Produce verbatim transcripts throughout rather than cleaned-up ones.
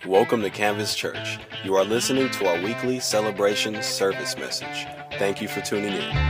Welcome to Canvas Church. You are listening to our weekly celebration service message. Thank you for tuning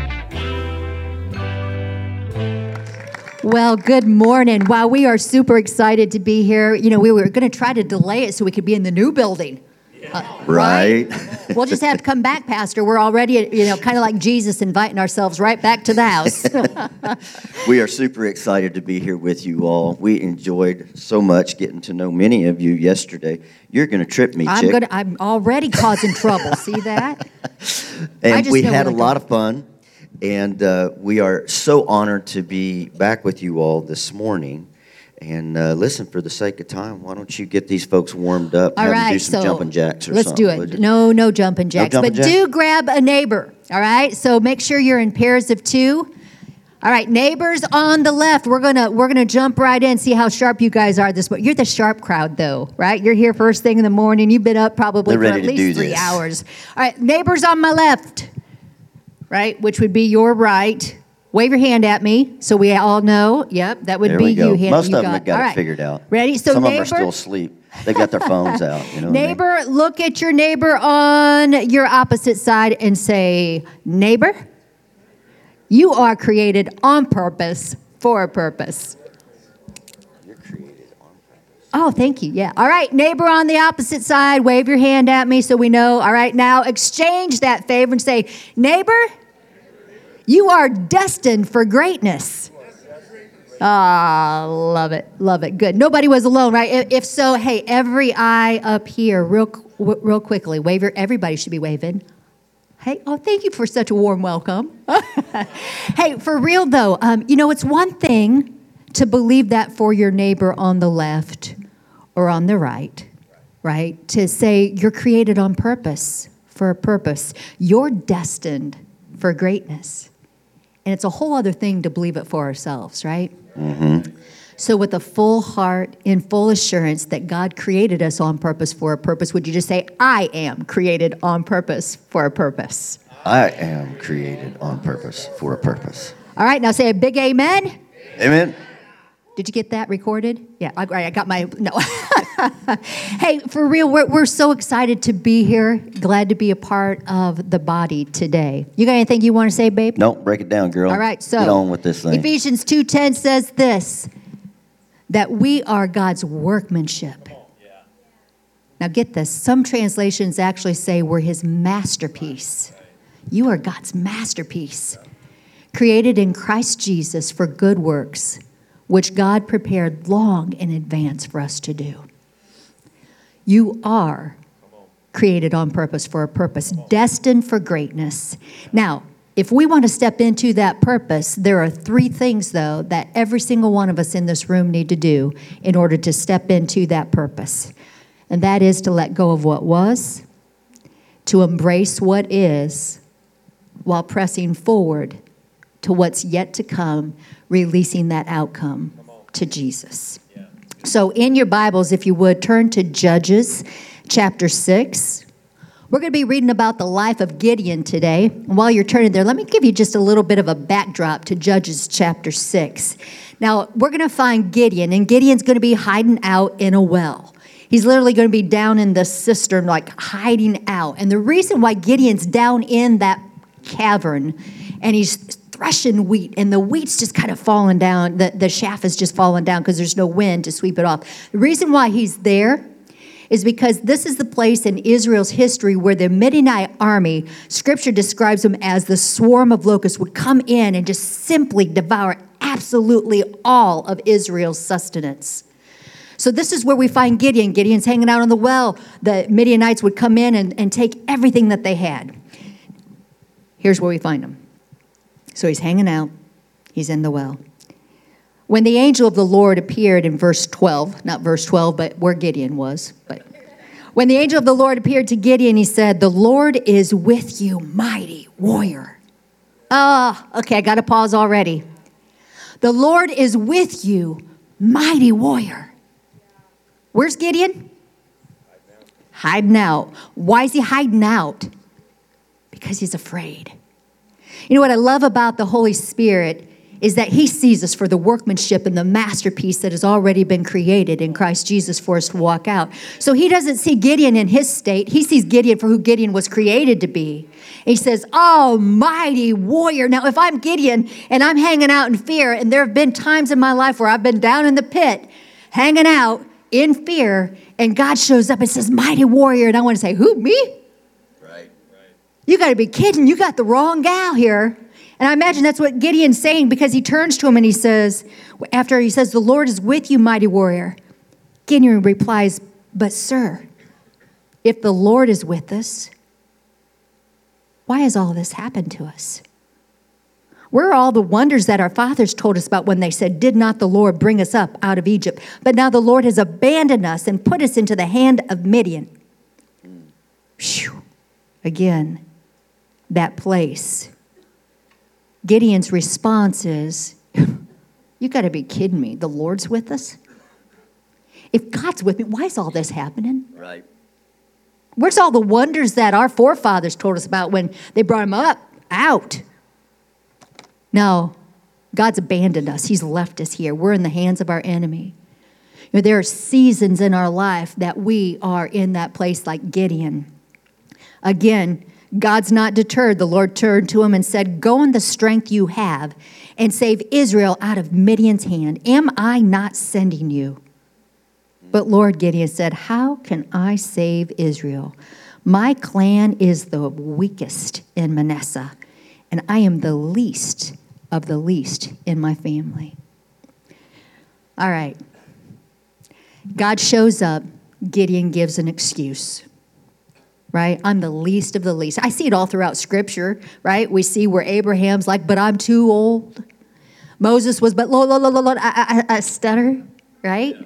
in. Well, good morning. Wow, we are super excited to be here. You know, we were going to try to delay it so we could be in the new building. Uh, right. right? We'll just have to come back, Pastor. We're already, you know, kind of like Jesus inviting ourselves right back to the house. We are super excited to be here with you all. We enjoyed so much getting to know many of you yesterday. You're going to trip me, I'm chick. gonna, I'm already causing trouble. See that? And we had a lot of fun. And uh, we are so honored to be back with you all this morning. And uh, listen, for the sake of time, why don't you get these folks warmed up? All have right, them do some so jumping jacks or let's something. do it. No, no jumping jacks. No jumping but jacks? do grab a neighbor, all right? So make sure you're in pairs of two. All right, neighbors on the left. We're gonna we're gonna jump right in, see how sharp you guys are this morning. You're the sharp crowd, though, right? You're here first thing in the morning. You've been up probably They're for ready at to do least three this. hours. All right, neighbors on my left, right, which would be your right. Wave your hand at me so we all know. Yep, that would There be we go. you. Hand, Most you of them got. have got all it right. figured out. Ready? So Some neighbor, of them are still asleep. They got their phones out. You know what I mean? neighbor, look at your neighbor on your opposite side and say, neighbor, you are created on purpose for a purpose. You're created on purpose. Oh, thank you. Yeah. All right, neighbor on the opposite side, wave your hand at me so we know. All right, now exchange that favor and say, neighbor, you are destined for greatness. Ah, love it, love it. Good. Nobody was alone, right? If, if so, hey, every eye up here, real, real quickly, wave your. Everybody should be waving. Hey, oh, thank you for such a warm welcome. Hey, for real though, um, you know, it's one thing to believe that for your neighbor on the left or on the right, right? To say you're created on purpose for a purpose. You're destined for greatness. And it's a whole other thing to believe it for ourselves, right? Mm-hmm. So with a full heart, in full assurance that God created us on purpose for a purpose, would you just say, I am created on purpose for a purpose? I am created on purpose for a purpose. All right, now say a big amen. Amen. Did you get that recorded? Yeah, I, I got my, no. Hey, for real, we're, we're so excited to be here. Glad to be a part of the body today. You got anything you want to say, babe? No, break it down, girl. All right, so get on with this thing. Ephesians two ten says this, that we are God's workmanship. Now get this, some translations actually say we're his masterpiece. You are God's masterpiece, created in Christ Jesus for good works, which God prepared long in advance for us to do. You are created on purpose for a purpose, destined for greatness. Now, if we want to step into that purpose, there are three things, though, that every single one of us in this room need to do in order to step into that purpose. And that is to let go of what was, to embrace what is, while pressing forward to what's yet to come, releasing that outcome to Jesus. So in your Bibles, if you would, turn to Judges chapter six. We're going to be reading about the life of Gideon today. And while you're turning there, let me give you just a little bit of a backdrop to Judges chapter six. Now, we're going to find Gideon, and Gideon's going to be hiding out in a well. He's literally going to be down in the cistern, like hiding out. And the reason why Gideon's down in that cavern, and he's threshing wheat, and the wheat's just kind of falling down, the, the chaff is just falling down because there's no wind to sweep it off. The reason why he's there is because this is the place in Israel's history where the Midianite army, Scripture describes them as the swarm of locusts, would come in and just simply devour absolutely all of Israel's sustenance. So this is where we find Gideon. Gideon's hanging out on the well. The Midianites would come in and, and take everything that they had. Here's where we find him. So he's hanging out. He's in the well. When the angel of the Lord appeared in verse twelve, not verse twelve, but where Gideon was. But when the angel of the Lord appeared to Gideon, he said, the Lord is with you, mighty warrior. Ah, oh, okay, I got to pause already. The Lord is with you, mighty warrior. Where's Gideon? Hiding out. Why is he hiding out? Because he's afraid. You know what I love about the Holy Spirit is that he sees us for the workmanship and the masterpiece that has already been created in Christ Jesus for us to walk out. So he doesn't see Gideon in his state. He sees Gideon for who Gideon was created to be. And he says, "Oh, mighty warrior." Now, if I'm Gideon and I'm hanging out in fear, and there have been times in my life where I've been down in the pit, hanging out in fear, and God shows up and says, "Mighty warrior," and I want to say, "Who, me?" Right, right. You got to be kidding. You got the wrong gal here. And I imagine that's what Gideon's saying, because he turns to him and he says, after he says, "The Lord is with you, mighty warrior," Gideon replies, "But sir, if the Lord is with us, why has all this happened to us? Where are all the wonders that our fathers told us about when they said, 'Did not the Lord bring us up out of Egypt?' But now the Lord has abandoned us and put us into the hand of Midian." Whew. Again, that place. Gideon's response is, "You got to be kidding me. The Lord's with us? If God's with me, why is all this happening? Right. Where's all the wonders that our forefathers told us about when they brought him up, out?" No, God's abandoned us. He's left us here. We're in the hands of our enemy. You know, there are seasons in our life that we are in that place like Gideon. Again, God's not deterred. The Lord turned to him and said, "Go in the strength you have and save Israel out of Midian's hand. Am I not sending you?" But Lord, Gideon said, "How can I save Israel? My clan is the weakest in Manasseh, and I am the least of the least in my family." All right. God shows up. Gideon gives an excuse. Right? I'm the least of the least. I see it all throughout Scripture, right? We see where Abraham's like, "But I'm too old." Moses was, "But Lord, Lord, Lord, Lord, I, I, I stutter," right?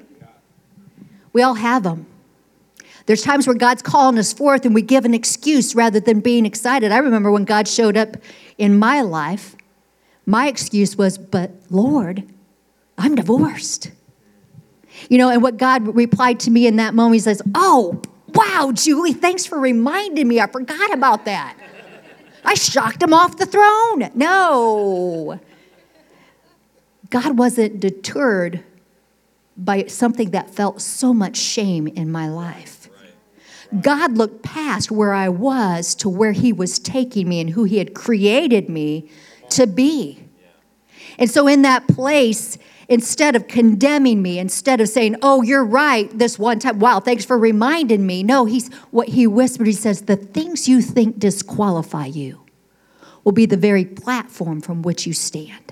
We all have them. There's times where God's calling us forth and we give an excuse rather than being excited. I remember when God showed up in my life, my excuse was, "But Lord, I'm divorced." You know, and what God replied to me in that moment, he says, "Oh, wow, Julie, thanks for reminding me. I forgot about that. I shocked him off the throne." No. God wasn't deterred by something that felt so much shame in my life. God looked past where I was to where he was taking me and who he had created me to be. And so in that place, instead of condemning me, instead of saying, "Oh, you're right this one time. Wow, thanks for reminding me." No, he's what he whispered. He says, "The things you think disqualify you will be the very platform from which you stand."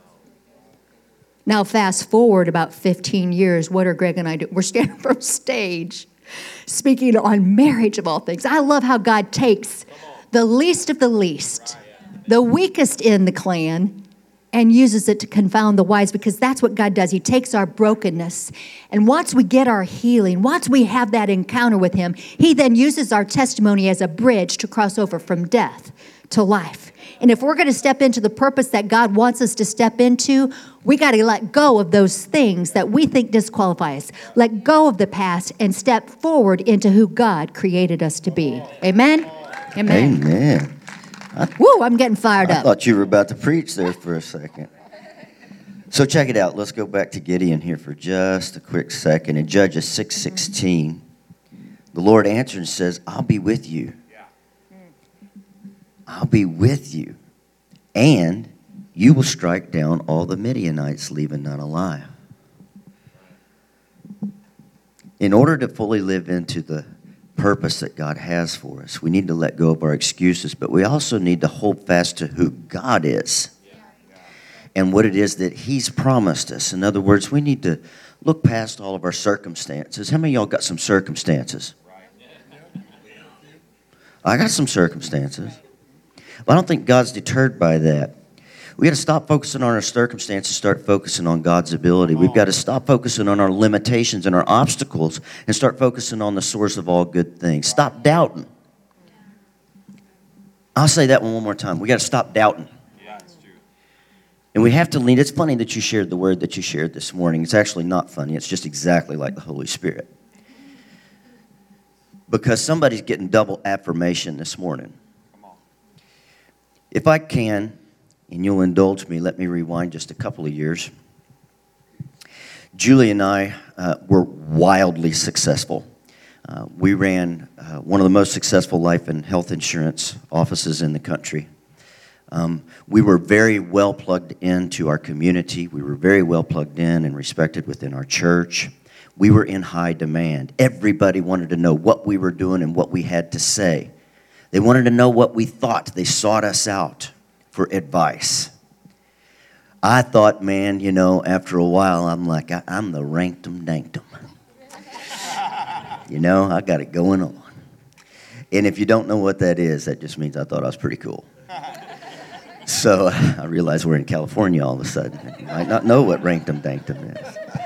Now, fast forward about fifteen years, what are Greg and I doing? We're standing from stage speaking on marriage of all things. I love how God takes the least of the least, the weakest in the clan, and uses it to confound the wise, because that's what God does. He takes our brokenness, and once we get our healing, once we have that encounter with him, he then uses our testimony as a bridge to cross over from death to life. And if we're going to step into the purpose that God wants us to step into, we got to let go of those things that we think disqualify us. Let go of the past and step forward into who God created us to be. Amen? Amen. Amen. I, Woo, I'm getting fired I up. I thought you were about to preach there for a second. So check it out. Let's go back to Gideon here for just a quick second. In Judges six sixteen, the Lord answered and says, "I'll be with you. I'll be with you. And you will strike down all the Midianites, leaving none alive." In order to fully live into the purpose that God has for us, we need to let go of our excuses, but we also need to hold fast to who God is and what it is that he's promised us. In other words, we need to look past all of our circumstances. How many of y'all got some circumstances? I got some circumstances. But I don't think God's deterred by that. We got to stop focusing on our circumstances, start focusing on God's ability. We've got to stop focusing on our limitations and our obstacles and start focusing on the source of all good things. Stop doubting. I'll say that one, one more time. We got to stop doubting. Yeah, it's true. And we have to lean. It's funny that you shared the word that you shared this morning. It's actually not funny. It's just exactly like the Holy Spirit. Because somebody's getting double affirmation this morning. Come on. If I can, and you'll indulge me, let me rewind just a couple of years. Julie and I uh, were wildly successful. Uh, we ran uh, one of the most successful life and health insurance offices in the country. Um, we were very well plugged into our community. We were very well plugged in and respected within our church. We were in high demand. Everybody wanted to know what we were doing and what we had to say. They wanted to know what we thought. They sought us out for advice. I thought, man, you know, after a while, I'm like, I, I'm the ranktum danktum. You know, I got it going on. And if you don't know what that is, that just means I thought I was pretty cool. So I realized we're in California all of a sudden. You might not know what ranktum danktum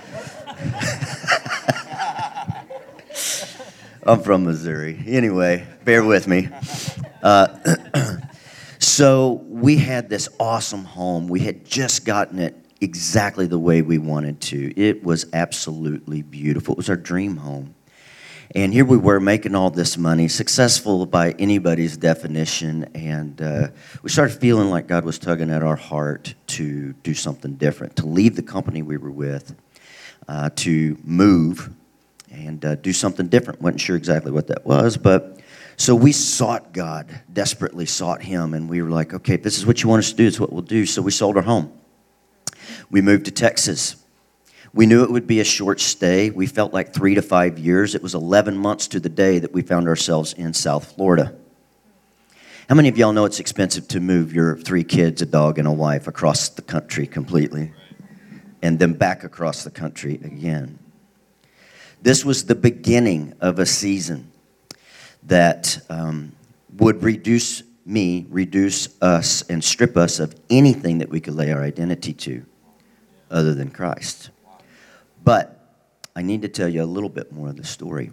is. I'm from Missouri. Anyway, bear with me. Uh, so we had this awesome home. We had just gotten it exactly the way we wanted to. It was absolutely beautiful. It was our dream home. And here we were making all this money, successful by anybody's definition, and uh, we started feeling like God was tugging at our heart to do something different, to leave the company we were with, uh, to move and uh, do something different. Wasn't sure exactly what that was, but so we sought God, desperately sought Him, and we were like, okay, if this is what you want us to do, it's what we'll do. So we sold our home. We moved to Texas. We knew it would be a short stay. We felt like three to five years. It was eleven months to the day that we found ourselves in South Florida. How many of y'all know it's expensive to move your three kids, a dog, and a wife across the country completely, and then back across the country again? This was the beginning of a season that um, would reduce me, reduce us, and strip us of anything that we could lay our identity to other than Christ. But I need to tell you a little bit more of the story.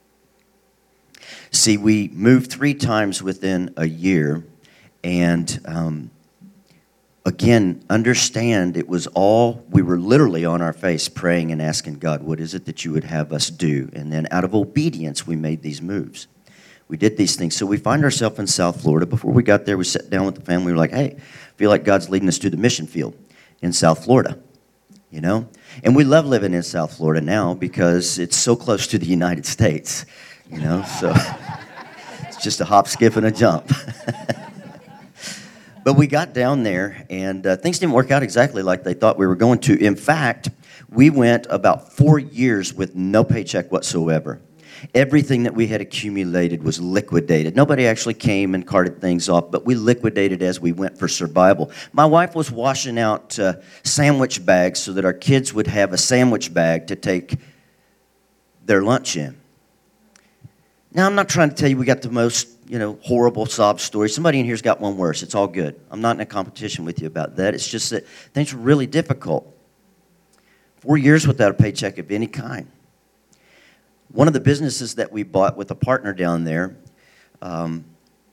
See, we moved three times within a year, and um, again, understand it was all, we were literally on our face praying and asking God, what is it that you would have us do? And then out of obedience, we made these moves. We did these things. So we find ourselves in South Florida. Before we got there, we sat down with the family. We were like, hey, I feel like God's leading us to the mission field in South Florida. You know? And we love living in South Florida now because it's so close to the United States, you know? So it's just a hop, skip, and a jump. But we got down there, and uh, things didn't work out exactly like they thought we were going to. In fact, we went about four years with no paycheck whatsoever. Everything that we had accumulated was liquidated. Nobody actually came and carted things off, but we liquidated as we went for survival. My wife was washing out uh, sandwich bags so that our kids would have a sandwich bag to take their lunch in. Now, I'm not trying to tell you we got the most, you know, horrible sob story. Somebody in here's got one worse. It's all good. I'm not in a competition with you about that. It's just that things were really difficult. Four years without a paycheck of any kind. One of the businesses that we bought with a partner down there, um,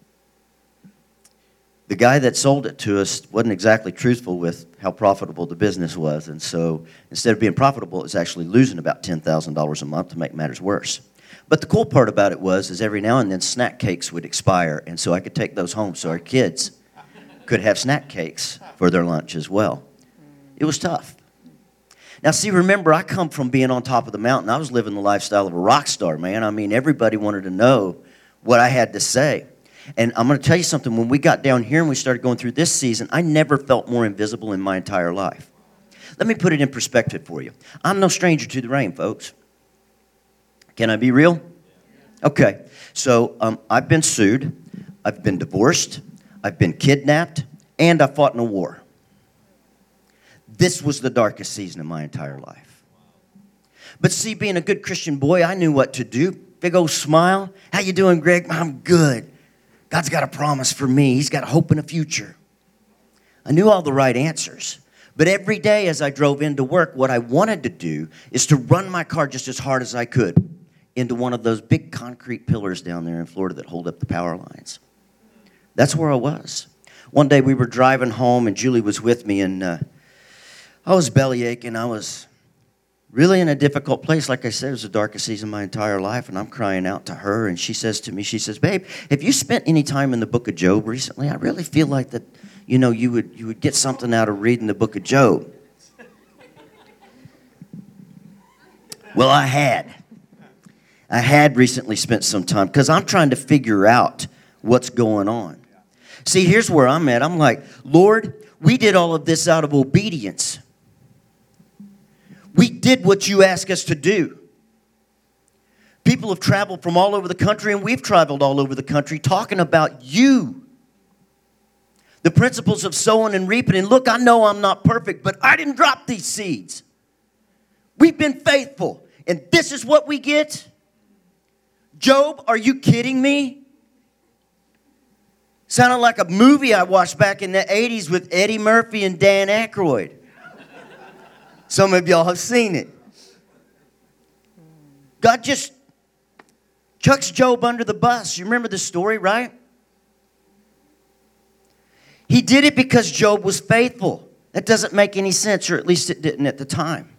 the guy that sold it to us wasn't exactly truthful with how profitable the business was. And so instead of being profitable, it was actually losing about ten thousand dollars a month to make matters worse. But the cool part about it was is every now and then snack cakes would expire. And so I could take those home so our kids could have snack cakes for their lunch as well. It was tough. Now, see, remember, I come from being on top of the mountain. I was living the lifestyle of a rock star, man. I mean, everybody wanted to know what I had to say. And I'm going to tell you something. When we got down here and we started going through this season, I never felt more invisible in my entire life. Let me put it in perspective for you. I'm no stranger to the rain, folks. Can I be real? Okay. So um, I've been sued. I've been divorced. I've been kidnapped. And I fought in a war. This was the darkest season of my entire life. But see, being a good Christian boy, I knew what to do. Big old smile. How you doing, Greg? I'm good. God's got a promise for me. He's got a hope and a future. I knew all the right answers. But every day as I drove into work, what I wanted to do is to run my car just as hard as I could into one of those big concrete pillars down there in Florida that hold up the power lines. That's where I was. One day we were driving home, and Julie was with me, and uh, I was belly aching. I was really in a difficult place. Like I said, it was the darkest season of my entire life, and I'm crying out to her, and she says to me, she says, babe, have you spent any time in the book of Job recently? I really feel like that, you know, you would you would get something out of reading the book of Job. Well, I had. I had recently spent some time because I'm trying to figure out what's going on. See, here's where I'm at. I'm like, Lord, we did all of this out of obedience. We did what you asked us to do. People have traveled from all over the country, and we've traveled all over the country talking about you. The principles of sowing and reaping. And look, I know I'm not perfect, but I didn't drop these seeds. We've been faithful. And this is what we get? Job, are you kidding me? Sounded like a movie I watched back in the eighties with Eddie Murphy and Dan Aykroyd. Some of y'all have seen it. God just chucks Job under the bus. You remember the story, right? He did it because Job was faithful. That doesn't make any sense, or at least it didn't at the time.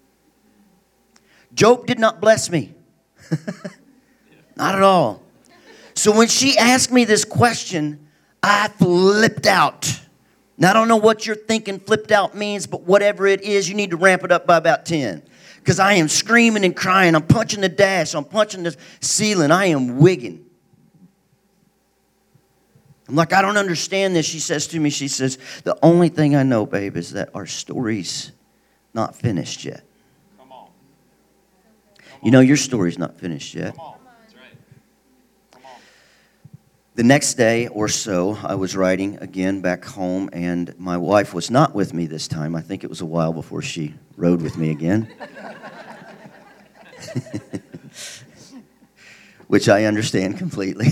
Job did not bless me. Not at all. So when she asked me this question, I flipped out. Now, I don't know what you're thinking flipped out means, but whatever it is, you need to ramp it up by about ten. Because I am screaming and crying. I'm punching the dash. I'm punching the ceiling. I am wigging. I'm like, I don't understand this. She says to me, she says, the only thing I know, babe, is that our story's not finished yet. Come on. Come on. You know, your story's not finished yet. Come on. That's right. Come on. The next day or so, I was riding again back home, and my wife was not with me this time. I think it was a while before she rode with me again. Which I understand completely.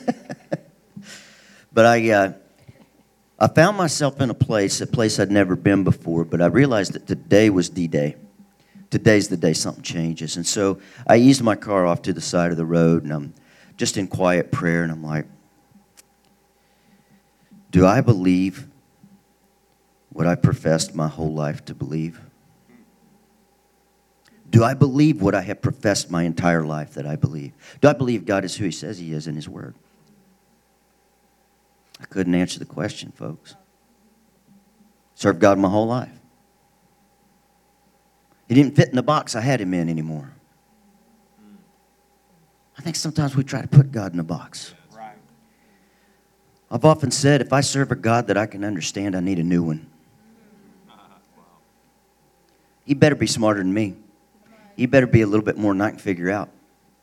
But I uh, I found myself in a place, a place I'd never been before, but I realized that today was D-Day. Today's the day something changes. And so I eased my car off to the side of the road, and I'm just in quiet prayer, and I'm like, do I believe what I professed my whole life to believe? Do I believe what I have professed my entire life that I believe? Do I believe God is who He says He is in His Word? I couldn't answer the question, folks. Served God my whole life. He didn't fit in the box I had Him in anymore. I think sometimes we try to put God in a box. Right. I've often said, if I serve a God that I can understand, I need a new one. He better be smarter than me. He better be a little bit more than I can figure out.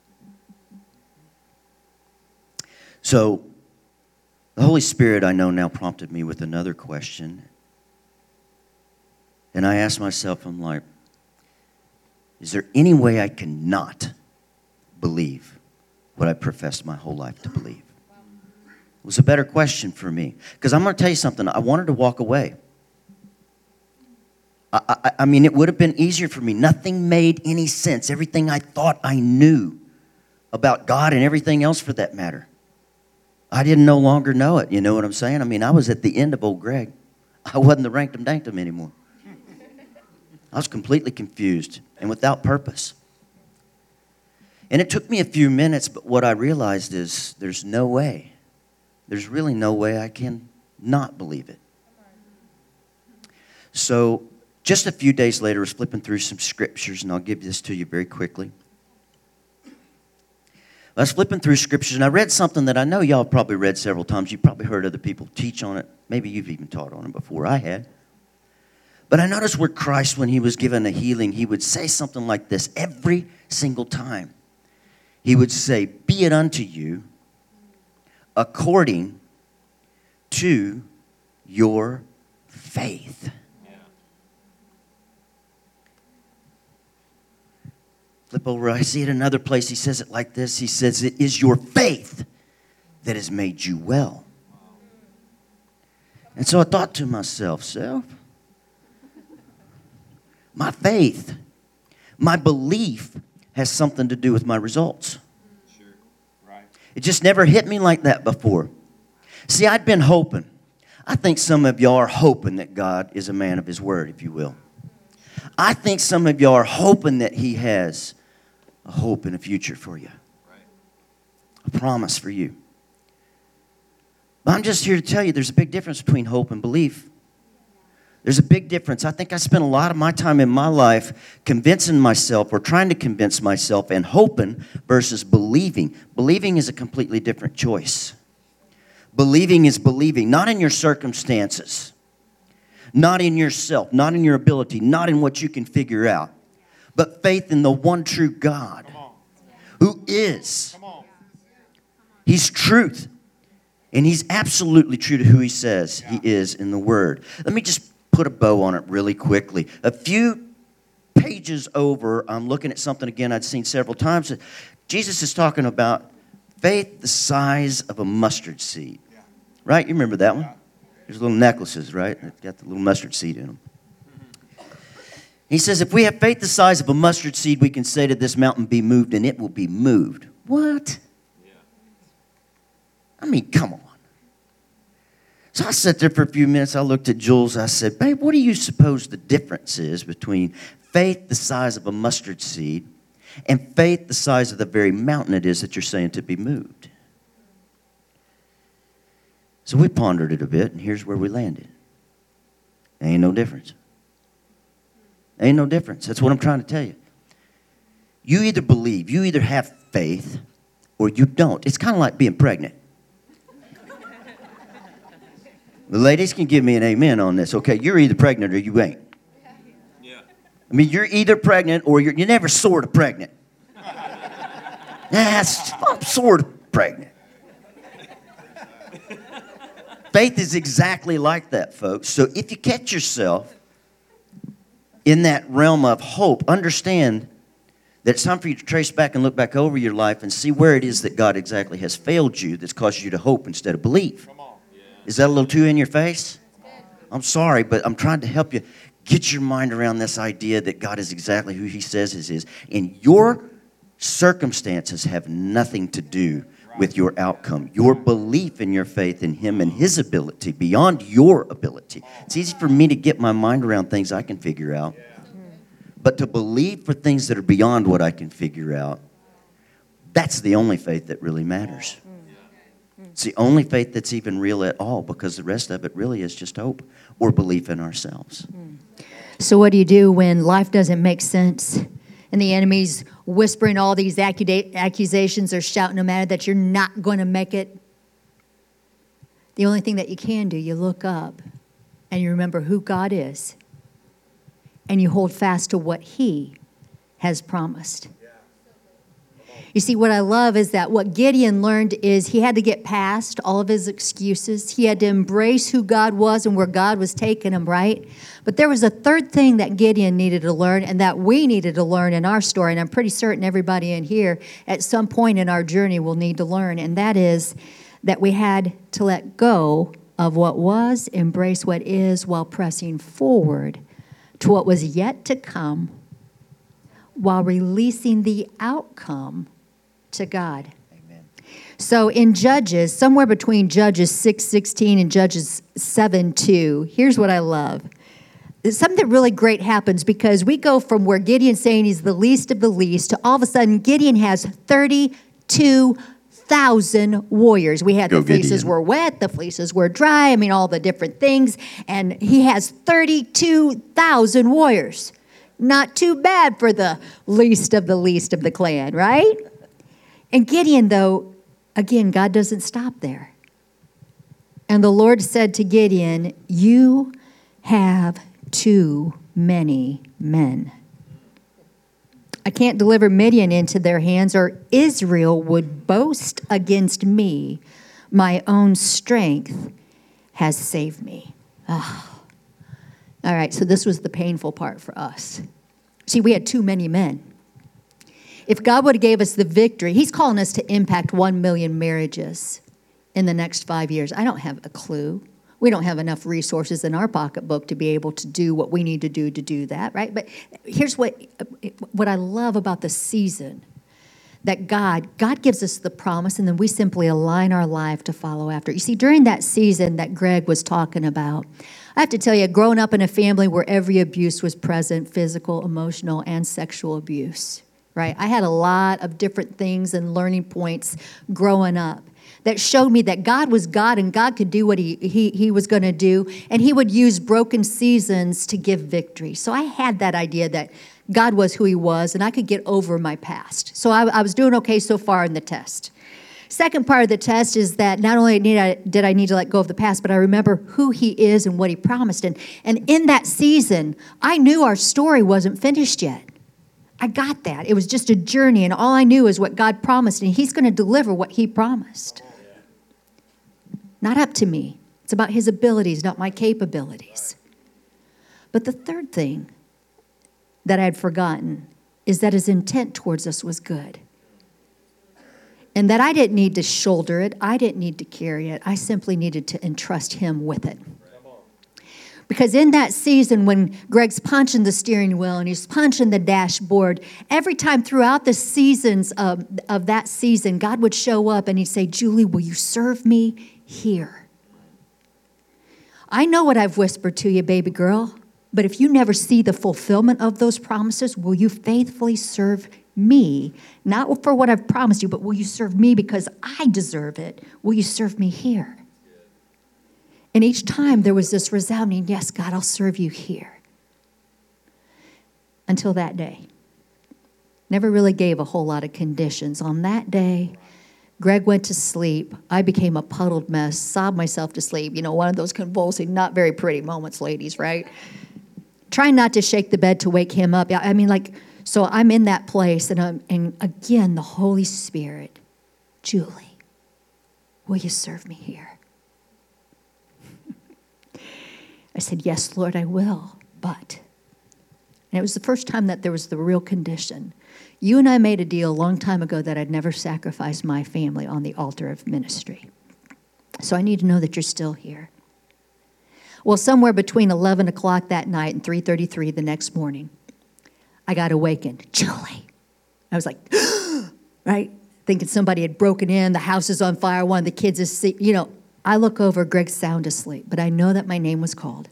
So, the Holy Spirit, I know now, prompted me with another question. And I asked myself, I'm like, is there any way I cannot believe what I professed my whole life to believe? It was a better question for me. Because I'm going to tell you something. I wanted to walk away. I, I, I mean, it would have been easier for me. Nothing made any sense. Everything I thought I knew about God and everything else for that matter, I didn't no longer know it. You know what I'm saying? I mean, I was at the end of old Greg. I wasn't the ranktum danktum anymore. I was completely confused and without purpose. And it took me a few minutes, but what I realized is there's no way. There's really no way I can not believe it. So just a few days later, I was flipping through some scriptures, and I'll give this to you very quickly. I was flipping through scriptures, and I read something that I know y'all have probably read several times. You've probably heard other people teach on it. Maybe you've even taught on it before. I had. But I noticed where Christ, when He was given a healing, He would say something like this every single time. He would say, be it unto you according to your faith. Flip over, I see it another place. He says it like this. He says, it is your faith that has made you well. And so I thought to myself, self, my faith, my belief has something to do with my results. Sure. Right. It just never hit me like that before. See, I'd been hoping. I think some of y'all are hoping that God is a man of His word, if you will. I think some of y'all are hoping that He has a hope and a future for you. Right. A promise for you. But I'm just here to tell you there's a big difference between hope and belief. There's a big difference. I think I spent a lot of my time in my life convincing myself or trying to convince myself and hoping versus believing. Believing is a completely different choice. Believing is believing, not in your circumstances, not in yourself, not in your ability, not in what you can figure out, but faith in the one true God who is. He's truth. And he's absolutely true to who he says he is in the Word. Let me just put a bow on it really quickly. A few pages over, I'm looking at something again I'd seen several times. Jesus is talking about faith the size of a mustard seed. Right? You remember that one? There's little necklaces, right? They've got the little mustard seed in them. He says, if we have faith the size of a mustard seed, we can say to this mountain, be moved, and it will be moved. What? I mean, come on. So I sat there for a few minutes. I looked at Jules. I said, babe, what do you suppose the difference is between faith the size of a mustard seed and faith the size of the very mountain it is that you're saying to be moved? So we pondered it a bit, and here's where we landed. There ain't no difference. There ain't no difference. That's what I'm trying to tell you. You either believe, you either have faith, or you don't. It's kind of like being pregnant. The ladies can give me an amen on this. Okay, you're either pregnant or you ain't. Yeah. I mean, you're either pregnant or you're, you're never sort of pregnant. Yes, I'm sort of pregnant. Faith is exactly like that, folks. So if you catch yourself in that realm of hope, understand that it's time for you to trace back and look back over your life and see where it is that God exactly has failed you that's caused you to hope instead of believe. Is that a little too in your face? I'm sorry, but I'm trying to help you get your mind around this idea that God is exactly who he says he is. And your circumstances have nothing to do with your outcome. Your belief in your faith in him and his ability beyond your ability. It's easy for me to get my mind around things I can figure out. But to believe for things that are beyond what I can figure out, that's the only faith that really matters. It's the only faith that's even real at all, because the rest of it really is just hope or belief in ourselves. So what do you do when life doesn't make sense and the enemy's whispering all these accuda- accusations or shouting no matter that you're not going to make it? The only thing that you can do, you look up and you remember who God is and you hold fast to what he has promised. You see, what I love is that what Gideon learned is he had to get past all of his excuses. He had to embrace who God was and where God was taking him, right? But there was a third thing that Gideon needed to learn and that we needed to learn in our story, and I'm pretty certain everybody in here at some point in our journey will need to learn, and that is that we had to let go of what was, embrace what is, while pressing forward to what was yet to come, while releasing the outcome to God. Amen. So in Judges, somewhere between Judges six sixteen and Judges seven two, here's what I love. Something that really great happens, because we go from where Gideon's saying he's the least of the least to all of a sudden Gideon has thirty-two thousand warriors. We had Go the fleeces Gideon. were wet, the fleeces were dry, I mean all the different things, and he has thirty-two thousand warriors. Not too bad for the least of the least of the clan, right? And Gideon, though, again, God doesn't stop there. And the Lord said to Gideon, you have too many men. I can't deliver Midian into their hands, or Israel would boast against me. My own strength has saved me. Oh. All right, so this was the painful part for us. See, we had too many men. If God would have gave us the victory, he's calling us to impact one million marriages in the next five years. I don't have a clue. We don't have enough resources in our pocketbook to be able to do what we need to do to do that, right? But here's what, what I love about the season, that God, God gives us the promise, and then we simply align our life to follow after. You see, during that season that Greg was talking about, I have to tell you, growing up in a family where every abuse was present, physical, emotional, and sexual abuse, right? I had a lot of different things and learning points growing up that showed me that God was God and God could do what he, he, he was going to do. And he would use broken seasons to give victory. So I had that idea that God was who he was and I could get over my past. So I, I was doing okay so far in the test. Second part of the test is that not only did I, did I need to let go of the past, but I remember who he is and what he promised. And, and in that season, I knew our story wasn't finished yet. I got that. It was just a journey, and all I knew is what God promised, and he's going to deliver what he promised. Not up to me. It's about his abilities, not my capabilities. But the third thing that I had forgotten is that his intent towards us was good. And that I didn't need to shoulder it. I didn't need to carry it. I simply needed to entrust him with it. Because in that season when Greg's punching the steering wheel and he's punching the dashboard, every time throughout the seasons of, of that season, God would show up and he'd say, Julie, will you serve me here? I know what I've whispered to you, baby girl, but if you never see the fulfillment of those promises, will you faithfully serve me? Not for what I've promised you, but will you serve me because I deserve it? Will you serve me here? And each time there was this resounding, yes, God, I'll serve you here. Until that day. Never really gave a whole lot of conditions. On that day, Greg went to sleep. I became a puddled mess, sobbed myself to sleep. You know, one of those convulsing, not very pretty moments, ladies, right? Trying not to shake the bed to wake him up. I mean, like, so I'm in that place, and, I'm, and again, the Holy Spirit, Julie, will you serve me here? I said, yes, Lord, I will, but. And it was the first time that there was the real condition. You and I made a deal a long time ago that I'd never sacrifice my family on the altar of ministry. So I need to know that you're still here. Well, somewhere between eleven o'clock that night and three thirty-three the next morning, I got awakened. Julie. I was like, right? Thinking somebody had broken in, the house is on fire, one of the kids is, you know. I look over, Greg's sound asleep, but I know that my name was called.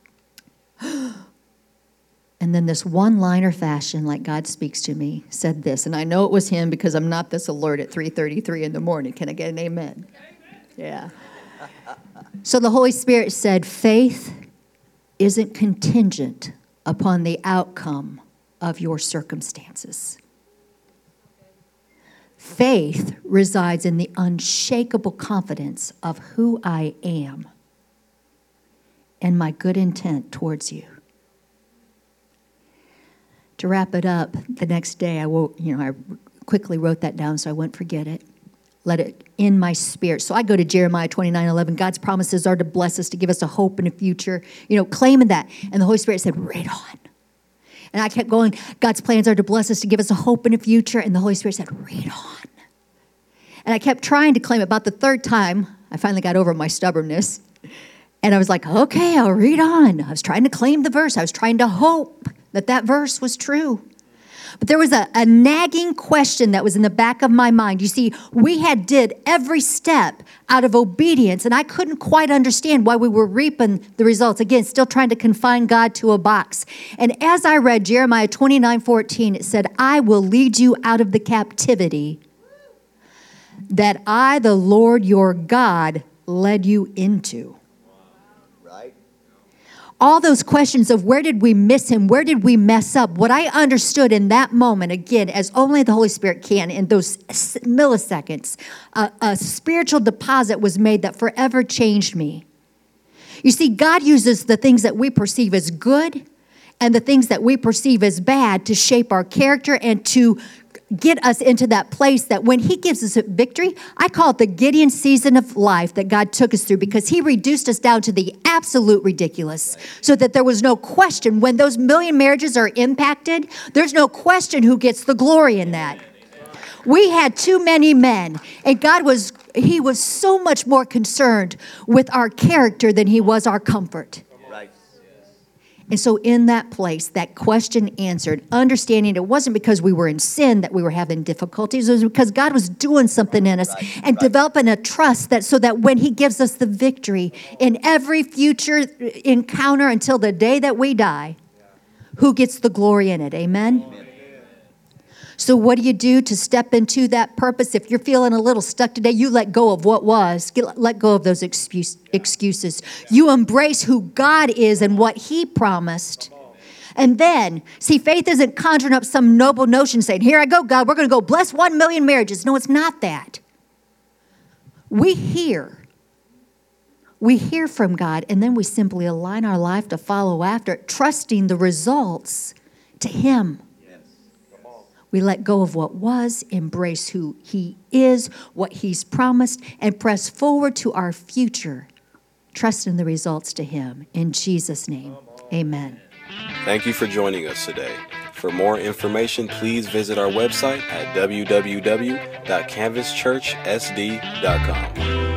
And then this one-liner fashion, like God speaks to me, said this. And I know it was him because I'm not this alert at three thirty-three in the morning. Can I get an amen? Amen. Yeah. So the Holy Spirit said, faith isn't contingent upon the outcome of your circumstances. Faith resides in the unshakable confidence of who I am and my good intent towards you. To wrap it up, the next day I woke, you know, I quickly wrote that down so I wouldn't forget it. Let it in my spirit. So I go to Jeremiah twenty-nine eleven. God's promises are to bless us, to give us a hope and a future. You know, claiming that. And the Holy Spirit said, right on. And I kept going, God's plans are to bless us, to give us a hope and a future. And the Holy Spirit said, read on. And I kept trying to claim it. About the third time, I finally got over my stubbornness. And I was like, okay, I'll read on. I was trying to claim the verse. I was trying to hope that that verse was true. But there was a, a nagging question that was in the back of my mind. You see, we had did every step out of obedience, and I couldn't quite understand why we were reaping the results. Again, still trying to confine God to a box. And as I read Jeremiah twenty-nine fourteen, it said, I will lead you out of the captivity that I, the Lord your God, led you into. All those questions of where did we miss him? Where did we mess up? What I understood in that moment, again, as only the Holy Spirit can, in those milliseconds, a, a spiritual deposit was made that forever changed me. You see, God uses the things that we perceive as good and the things that we perceive as bad to shape our character and to get us into that place that when he gives us a victory, I call it the Gideon season of life that God took us through, because he reduced us down to the absolute ridiculous so that there was no question. When those million marriages are impacted, there's no question who gets the glory in that. We had too many men, and God was, he was so much more concerned with our character than he was our comfort. And so in that place, that question answered, understanding it wasn't because we were in sin that we were having difficulties. It was because God was doing something in us right, and right. developing a trust that so that when he gives us the victory in every future encounter until the day that we die, yeah. who gets the glory in it? Amen? Amen. So what do you do to step into that purpose? If you're feeling a little stuck today, you let go of what was. Get, let go of those excuse, excuses. You embrace who God is and what he promised. And then, see, faith isn't conjuring up some noble notion saying, here I go, God, we're going to go bless one million marriages. No, it's not that. We hear. We hear from God, and then we simply align our life to follow after it, trusting the results to him. Yes. Come on. We let go of what was, embrace who he is, what he's promised, and press forward to our future, trusting the results to him. In Jesus' name, amen. Thank you for joining us today. For more information, please visit our website at w w w dot canvas church s d dot com.